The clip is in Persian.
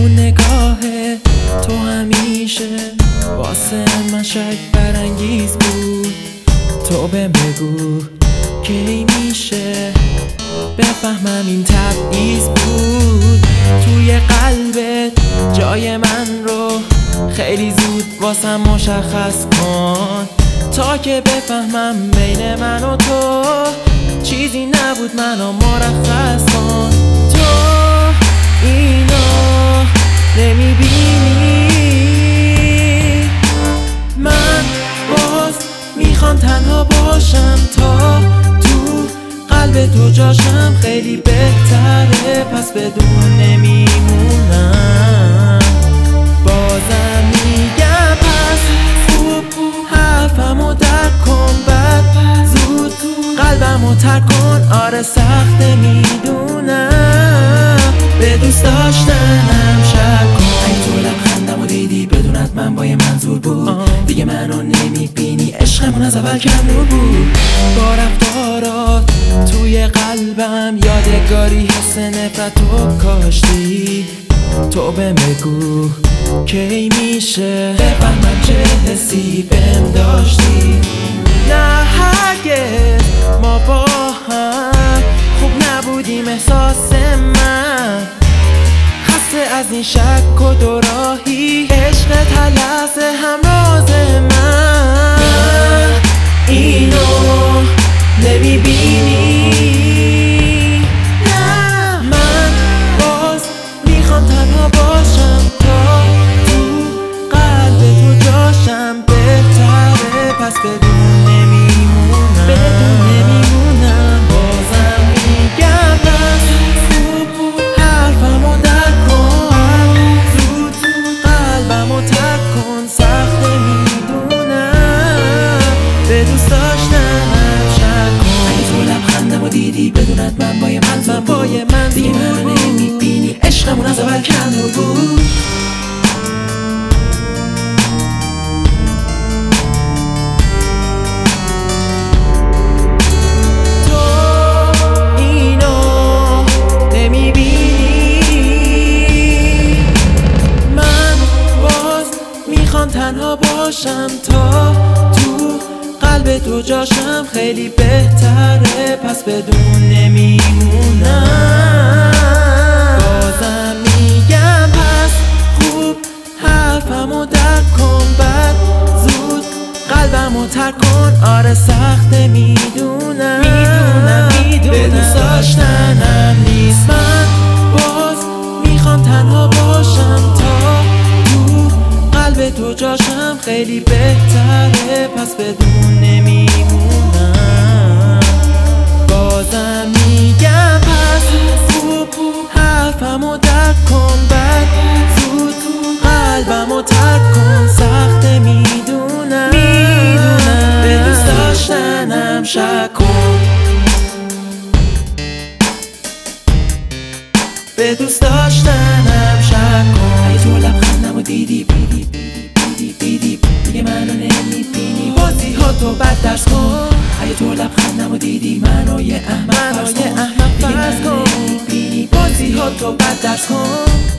اون نگاه تو همیشه واسه من شک برانگیز بود. تو بهم بگو کی میشه بفهمم این تبعیض بود. توی قلبت جای من رو خیلی زود واسم مشخص کن، تا که بفهمم بین من و تو چیزی نبود منو مرخص کن. تو اینو نمیبینی، من باز میخوام تنها باشم تا تو قلب تو جاشم خیلی بهتره، پس بدون نمیمونم. بازم میگم پس خوب حرفمو درک کن، بعد زود قلبمو ترک کن. آره سخته میدونم، به دوست داشتنم شک کن. اگه تو لبخندمو دیدی بدونت من با یه منظور بود، دیگه منو نمیبینی عشقمون از اول کم نور بود. با رفتارات توی قلبم یادگاری حس نفرتو کاشتی. تو بهم بگو کی میشه بفهمم چه حسی بهم داشتی. نه هرگز ما با هم خوب نبودیم، احساس من خسته از این شک و دوراهی. عشقت هر لحظه همراز من، اینو نمیبینی. نه من باز میخوام تنها باشم تا تو قلب تو جاشم بهتره، پس بدون نمیمونم. بازم میگم پس خوب حرفمو درک کن، زود قلبمو ترک کن. سخته میدونم، به دوست داشتنم شک کن. اگه تو لبخندمو دیدی بدونت من با یه منظور بود، دیگه منو نمیبینی عشقمون از اول کم نور بود. تنها باشم تا تو قلب تو جاشم خیلی بهتره، پس بدون نمیمونم. بازم میگم پس خوب حرفمو درک کن، بعد زود قلبمو ترک کن. آره سخته میدونم، به دوست داشتنم نیست. من باز میخوام تنها باشم تا قلب تو جاشم خیلی بهتره، پس بدون نمیمونم. بازم میگم پس خوب حرفمو درک کن، بعد زود قلبمو ترک کن. سخته میدونم، به دوست داشتنم شک کن، به دوست داشتنم شک کن. اگه تو لبخندمو دیدی دیگه منو نمیبینی بازی ها تو بد درس کن. اگه تو لبخندمو دیدی منو یه احمق فرض کن، دیگه منو نمیبینی. بازی ها تو بد درس کن.